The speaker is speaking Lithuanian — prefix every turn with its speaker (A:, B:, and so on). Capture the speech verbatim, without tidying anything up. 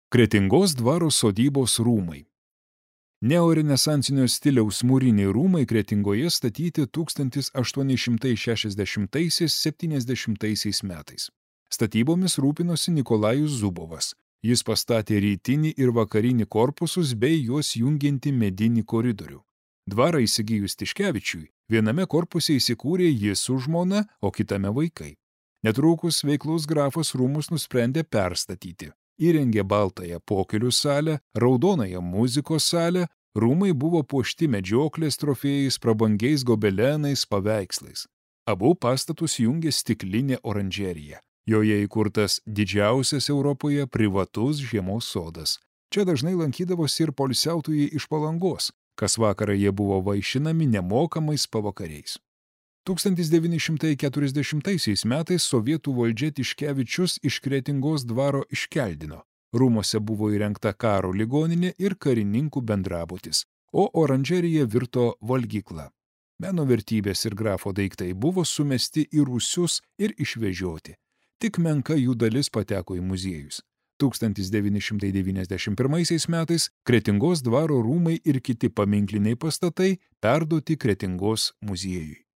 A: Kretingos dvaro sodybos rūmai. Neorenesansinio stiliaus mūriniai rūmai Kretingoje statyti tūkstantis aštuoni šimtai šešiasdešimtaisiais - septyniasdešimtaisiais metais. Statybomis rūpinosi Nikolajus Zubovas. Jis pastatė rytinį ir vakarinį korpusus bei juos jungiantį medinį koridorių. Dvarą įsigijus Tiškevičiui, viename korpuse įsikūrė jis su žmona, o kitame vaikai. Netrukus veiklus grafas rūmus nusprendė perstatyti. Įrengė baltąją pokelių salę, raudonąją muzikos salę, rūmai buvo puošti medžioklės trofėjais, prabangiais gobelenais, paveikslais. Abu pastatus jungė stiklinė oranžerija. Joje įkurtas didžiausias Europoje privatus žiemos sodas. Čia dažnai lankydavosi ir poilsiautojai iš Palangos, kas vakarą jie buvo vaišinami nemokamais pavakariais. tūkstantis devyni šimtai keturiasdešimtaisiais metais sovietų valdžia Tiškevičius iš Kretingos dvaro iškeldino. Rūmuose buvo įrengta karo ligoninė ir karininkų bendrabutis, o oranžerija virto valgykla. Meno vertybės ir grafo daiktai buvo sumesti į rūsius ir išvežioti. Tik menka jų dalis pateko į muziejus. tūkstantis devyni šimtai devyniasdešimt pirmaisiais metais Kretingos dvaro rūmai ir kiti paminkliniai pastatai perduoti Kretingos muziejui.